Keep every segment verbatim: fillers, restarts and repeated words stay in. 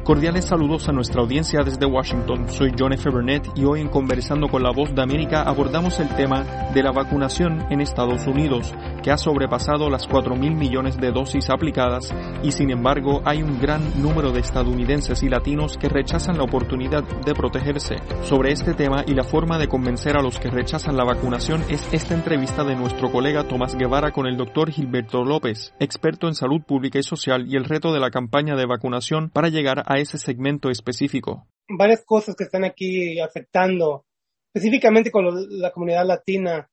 Cordiales saludos a nuestra audiencia desde Washington. Soy John F. Burnett y hoy en Conversando con la Voz de América abordamos el tema de la vacunación en Estados Unidos, que ha sobrepasado las cuatro mil millones de dosis aplicadas y sin embargo hay un gran número de estadounidenses y latinos que rechazan la oportunidad de protegerse. Sobre este tema y la forma de convencer a los que rechazan la vacunación es esta entrevista de nuestro colega Tomás Guevara con el doctor Gilberto López, experto en salud pública y social y el reto de la campaña de vacunación para llegar a a ese segmento específico. Varias cosas que están aquí afectando, específicamente con lo, la comunidad latina.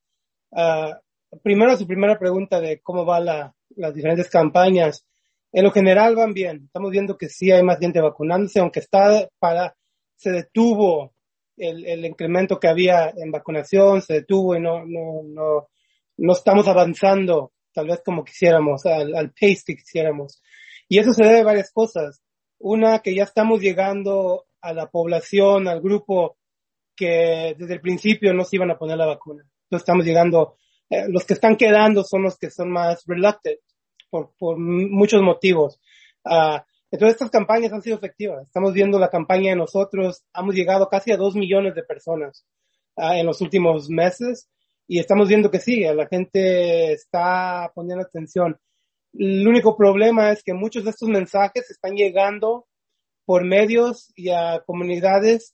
Uh, primero, su primera pregunta de cómo van la, las diferentes campañas. En lo general van bien. Estamos viendo que sí hay más gente vacunándose, aunque está para, se detuvo el, el incremento que había en vacunación, se detuvo y no, no, no, no estamos avanzando tal vez como quisiéramos, al, al pace que quisiéramos. Y eso se debe a varias cosas. Una, que ya estamos llegando a la población, al grupo que desde el principio no se iban a poner la vacuna. Entonces estamos llegando, eh, los que están quedando son los que son más reluctant por, por muchos motivos. Uh, entonces estas campañas han sido efectivas. Estamos viendo la campaña de nosotros, hemos llegado casi a dos millones de personas uh, en los últimos meses y estamos viendo que sí, la gente está poniendo atención. El único problema es que muchos de estos mensajes están llegando por medios y a comunidades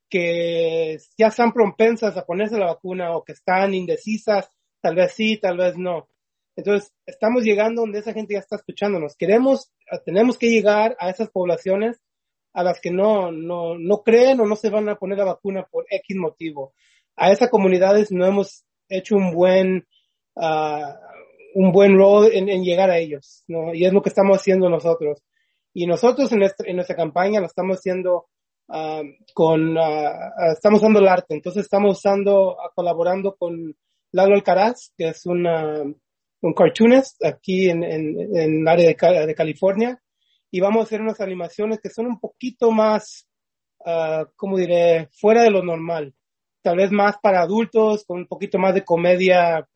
que ya están propensas a ponerse la vacuna o que están indecisas, tal vez sí, tal vez no. Entonces, estamos llegando donde esa gente ya está escuchándonos. Queremos, tenemos que llegar a esas poblaciones a las que no, no, no creen o no se van a poner la vacuna por X motivo. A esas comunidades no hemos hecho un buen, uh, un buen rol en, en llegar a ellos, ¿no? Y es lo que estamos haciendo nosotros. Y nosotros en, este, en nuestra campaña lo estamos haciendo uh, con, uh, estamos usando el arte. Entonces estamos usando, uh, colaborando con Lalo Alcaraz, que es una, un cartoonist aquí en, en, en el área de, de California. Y vamos a hacer unas animaciones que son un poquito más, uh, ¿cómo diré? Fuera de lo normal. Tal vez más para adultos, con un poquito más de comedia,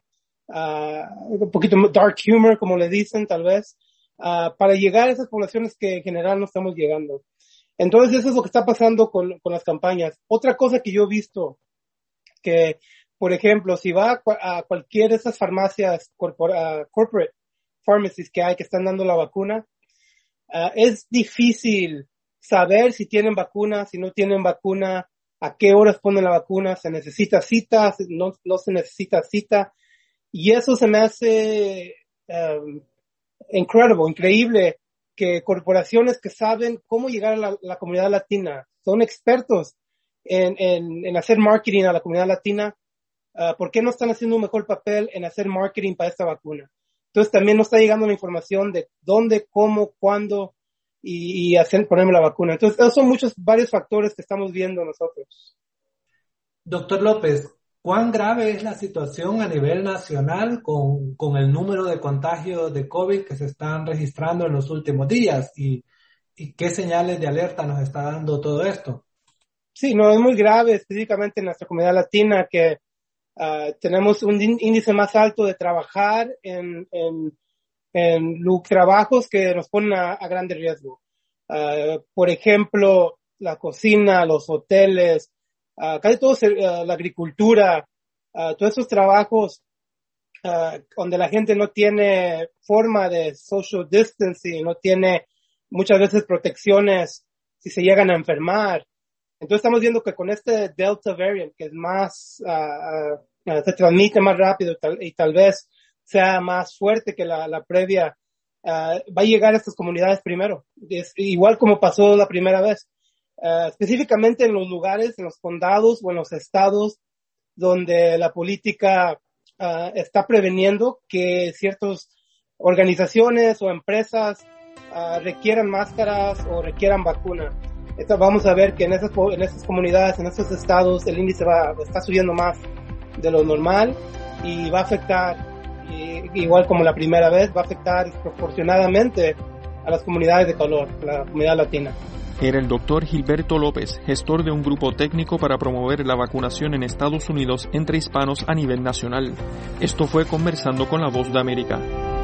Uh, un poquito dark humor, como le dicen, tal vez, uh, para llegar a esas poblaciones que en general no estamos llegando. Entonces, eso es lo que está pasando con, con las campañas. Otra cosa que yo he visto, que, por ejemplo, si va a, a cualquier de esas farmacias corpora, uh, corporate pharmacies que hay que están dando la vacuna, uh, es difícil saber si tienen vacuna, si no tienen vacuna, a qué horas ponen la vacuna, se necesita cita, no, no se necesita cita. Y eso se me hace um, incredible, increíble, que corporaciones que saben cómo llegar a la, la comunidad latina, son expertos en, en, en hacer marketing a la comunidad latina, uh, ¿por qué no están haciendo un mejor papel en hacer marketing para esta vacuna? Entonces también nos está llegando la información de dónde, cómo, cuándo y, y hacer, ponerme la vacuna. Entonces esos son muchos, varios factores que estamos viendo nosotros. Doctor López, ¿cuán grave es la situación a nivel nacional con, con el número de contagios de COVID que se están registrando en los últimos días? ¿Y, y qué señales de alerta nos está dando todo esto? Sí, no, es muy grave, específicamente en nuestra comunidad latina, que uh, tenemos un índice más alto de trabajar en, en, en trabajos que nos ponen a, a grande riesgo. Uh, por ejemplo, la cocina, los hoteles, Uh, casi todo uh, la agricultura, uh, todos esos trabajos uh, donde la gente no tiene forma de social distancing, no tiene muchas veces protecciones si se llegan a enfermar. Entonces estamos viendo que con este Delta variant, que es más, uh, uh, se transmite más rápido tal, y tal vez sea más fuerte que la, la previa, uh, va a llegar a estas comunidades primero. Es igual como pasó la primera vez. Uh, específicamente en los lugares, en los condados o en los estados donde la política uh, está preveniendo que ciertas organizaciones o empresas uh, requieran máscaras o requieran vacuna. Esto vamos a ver que en esas, en esas comunidades, en esos estados, el índice va, está subiendo más de lo normal y va a afectar, y, igual como la primera vez, va a afectar desproporcionadamente a las comunidades de color, la comunidad latina. Era el doctor Gilberto López, gestor de un grupo técnico para promover la vacunación en Estados Unidos entre hispanos a nivel nacional. Esto fue Conversando con la Voz de América.